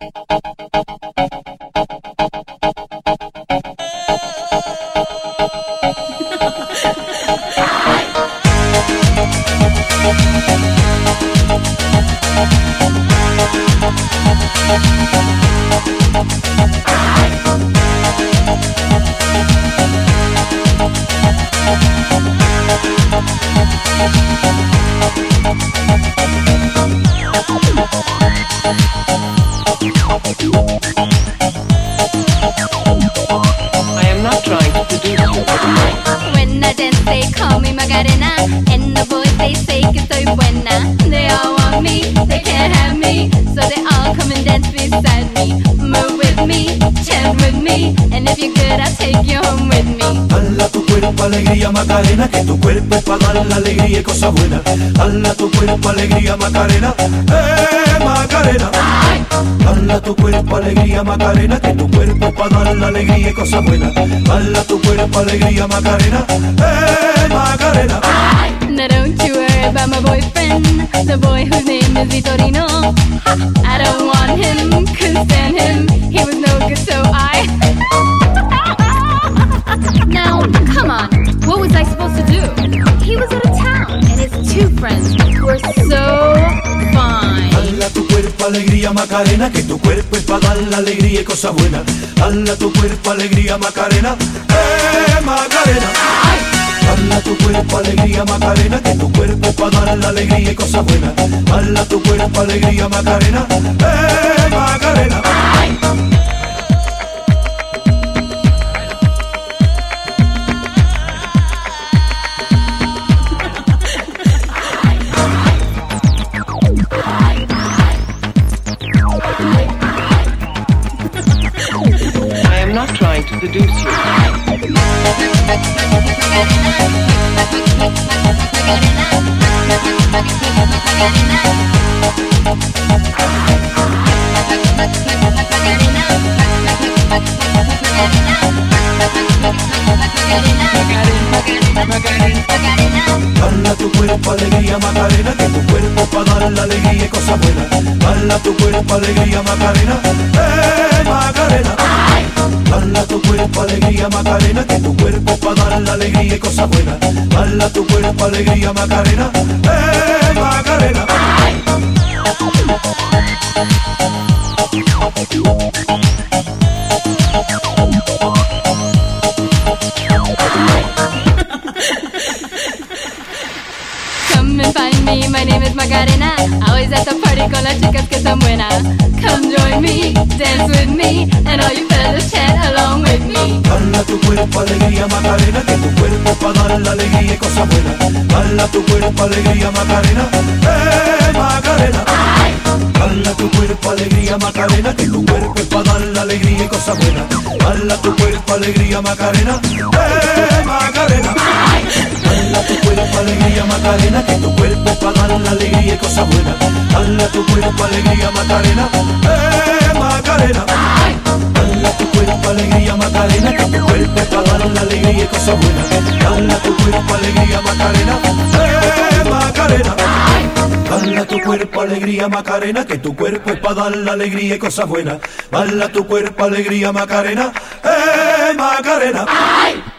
I am not trying to seduce you. When I dance they call me Macarena, and the boys they say que soy buena. They all want me, they can't have me, so they all come and dance beside me. Move with me, chant with me, and if you're good I'll take you home with me. Hala tu cuerpo alegría Macarena, que tu cuerpo es para dar la alegría y cosas buenas. Hala tu cuerpo alegría Macarena, Macarena. Hala tu cuerpo alegría Macarena, que tu cuerpo es para dar la alegría y cosas buenas. Hala tu cuerpo alegría Macarena, Macarena. Now don't you worry about my boyfriend, the boy whose name is Vitorino. I don't want him, couldn't stand him, he was no good so I Now, come on, what was I supposed to do? He was out of town, and his two friends were so fine. Hala tu cuerpo alegría Macarena, que tu cuerpo es para dar la alegría y cosas buenas. Hala tu cuerpo alegría Macarena, Macarena. Hala tu cuerpo alegría Macarena, que tu cuerpo es para dar la alegría y cosas buenas. Hala tu cuerpo alegría Macarena, Macarena. I am not trying to seduce you. Hala tu cuerpo alegría Macarena, que tu cuerpo es para dar la alegría y cosas buenas. Hala tu cuerpo alegría Macarena, Macarena. Hala tu cuerpo alegría Macarena, que tu cuerpo es para dar la alegría y cosas buenas. Hala tu cuerpo alegría Macarena, Macarena. Come and find me, my name is Macarena. Always at the party con las chicas que son buenas. Come join me, dance with me, and all you fellas chant along with me. Hala tu cuerpo alegría Macarena, que tu cuerpo es para dar la alegría y cosas buenas. Hala tu cuerpo alegría Macarena, Macarena. Hala tu cuerpo alegría Macarena, que tu cuerpo es para dar la alegría y cosas buenas. Hala tu cuerpo alegría Macarena, Macarena. Hala tu cuerpo alegría Macarena, que tu cuerpo es para dar la alegría y cosas buenas. Hala tu cuerpo alegría Macarena, Macarena. Hala tu cuerpo alegría Macarena, que tu cuerpo es para dar la alegría y cosas buenas. Hala tu cuerpo alegría Macarena, Macarena. Hala tu cuerpo alegría Macarena, que tu cuerpo es para dar la alegría y cosas buenas. Hala tu cuerpo alegría Macarena, Macarena.